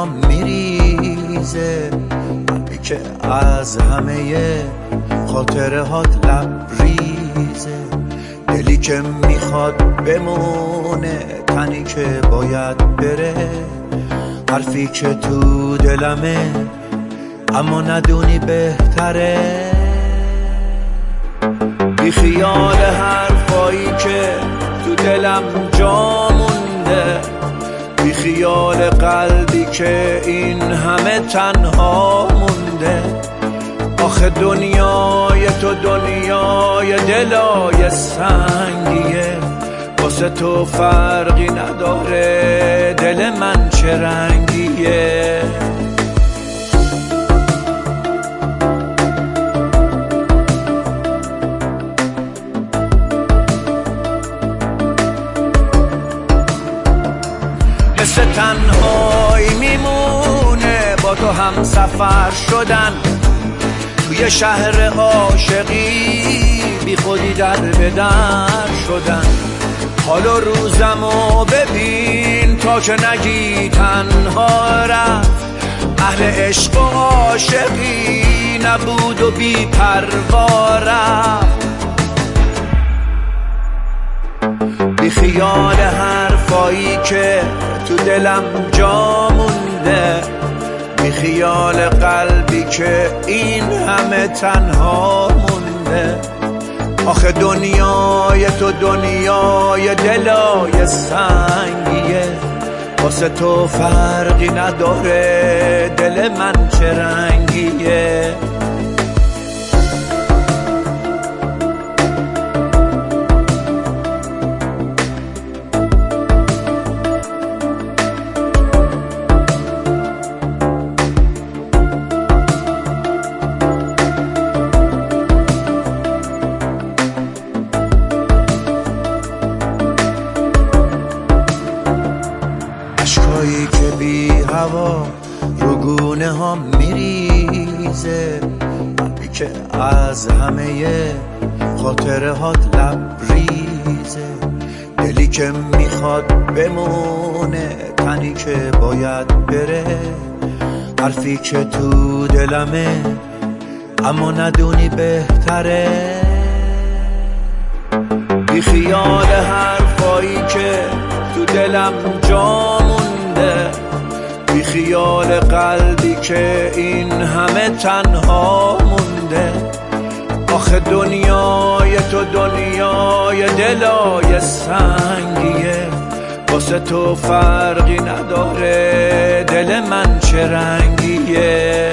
ها میریزه، که از همه خاطره هات لبریزه. دلی که میخواد بمونه، تنی که باید بره، حرفی که تو دلمه اما ندونی بهتره. بی خیال حرفایی که تو دلم جا مونده، بی خیال قلبی که این همه تنها مونده. آخه دنیای تو دنیای دلای سنگیه، واسه تو فرقی نداره دل من چه رنگیه. مثل تنهایی میمونه با تو هم سفر شدن، توی شهر عاشقی بی خودی در به در شدن. حال و روزمو ببین تا که نگی تنها رفت، اهل عشق و عاشقی نبود و بی پروا رفت. بی خیال حرفایی که تو دلم جا مونده، بی خیال قلبی که این همه تنها مونده. آخه دنیای تو دنیای دلای سنگیه، واسه تو فرقی نداره دل من چه رنگیه. اشکایی که بی هوا رو گونه ها میریزه، که از همه خاطره هات لبریزه. دلی که میخواد بمونه، تنی که باید بره، حرفی که تو دلمه اما ندونی بهتره. بی خیال حرفایی که تو دلم جا مونده، بی خیال قلبی که این همه تنها مونده. آخه دنیای تو دنیای دلای سنگیه، واسه تو فرقی نداره دل من چه رنگیه.